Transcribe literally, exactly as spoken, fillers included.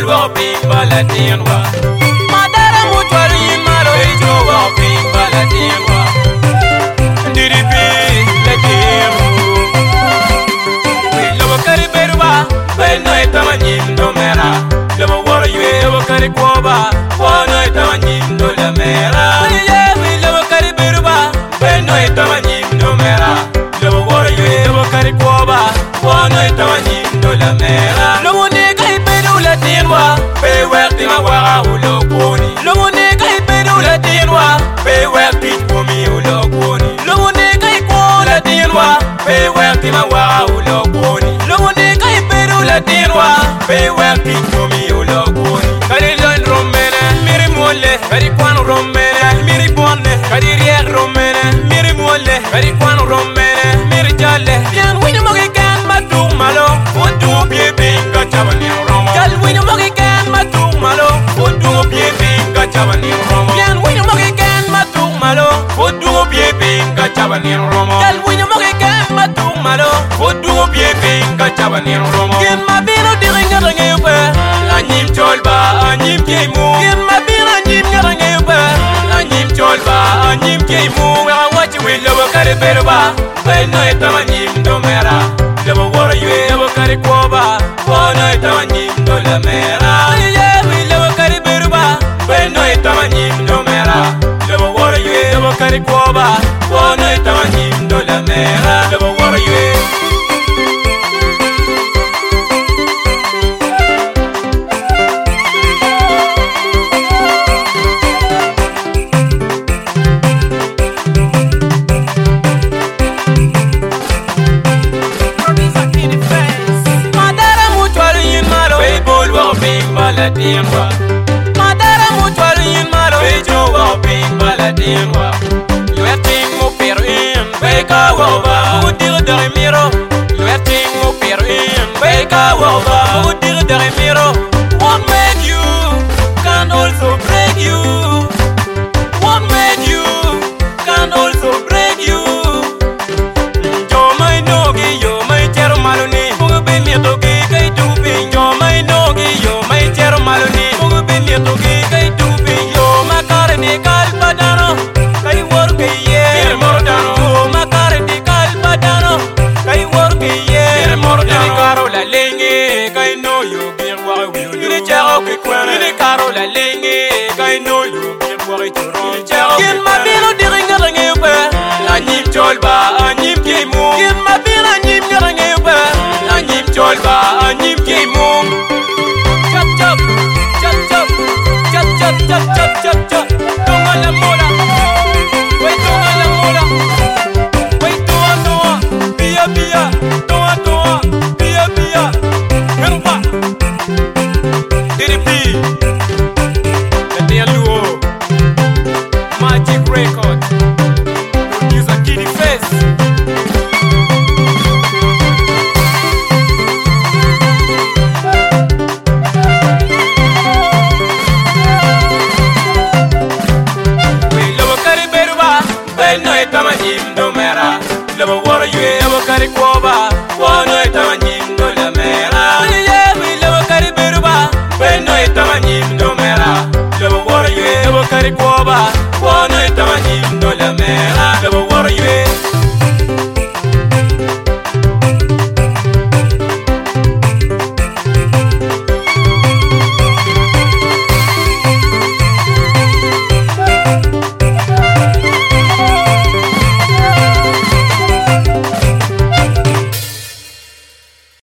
wa ping balatien wa madara mutwar yin malo e jo wa ping balatien wa ndiri bi le demo we lo kari berwa we no etamanyin do mera lo wor yue lo kari koba wo no etamanyin do la mera ye we lo kari berwa we no etamanyin do mera lo wor yue lo kari koba wo no etamanyin do la mera lo ne kai beru la tinwa pe werti ma wa ulo koni lo ne kai beru la tinwa pe werti komi ulo koni lo ne kai ko la tinwa pe werti ma wa ulo koni lo ne kai beru la tinwa pe werti komi ulo koni kali lon romene miri mole kali kwan romene miri bonne kali riek romene miri mole kali kwan romene miri jalle bien wini mo kan matu malo futu bie binga chabani romo kal wini mo kan matu malo futu bie binga chabani romo bien wini mo kan matu malo futu bie binga chabani romo kal wini mo kan matu malo futu bie binga chabani romo gen mabino diringa rangepe anyim cholba anyim kemu gen mabino anyim rangepe anyim cholba anyim kemu wa wachi we lo kare berba we no etamanyim do mera lo wor yue lo kare koba wo no etamanyim do la mera ye we lo kare berba we no etamanyim do mera lo wor yue lo kare koba wo no etamanyim do la mera lo wor yue balatien wa madara mutwar yin malo e jo wa ping balatien wa yo eting mo pero in be ka wa ba udir dare miro yo eting mo pero in be ka wa ba udir dare miro what made you can also break you what made you can also break you jo mai no gi yo mai chero malo ni mo be mi to gi kai tu ping jo mai no gi yo maloni ugu bini togi kai tubi yo makare ni kalpadano kai worke ye mir mordano makare ni kalpadano kai worke ye mir mordano ni karo la lengi kai no yo bir wa wi ni jaro ke kwana ni karo la lengi kai no yo bir wa choro jaro kin mabilo diringa rangi ba anyim cholba anyim kimu kin mabilo anyim rangi ba anyim cholba anyim kimu chop chop chop chop chop chop chop chop chop tonga la mola we tonga la mola we toa toa pia pia toa toa pia pia herba diripi Medialuo Magic Record producer Kiddy Face no etamanyim do mera lo wor yue wo kare koba wo no etamanyim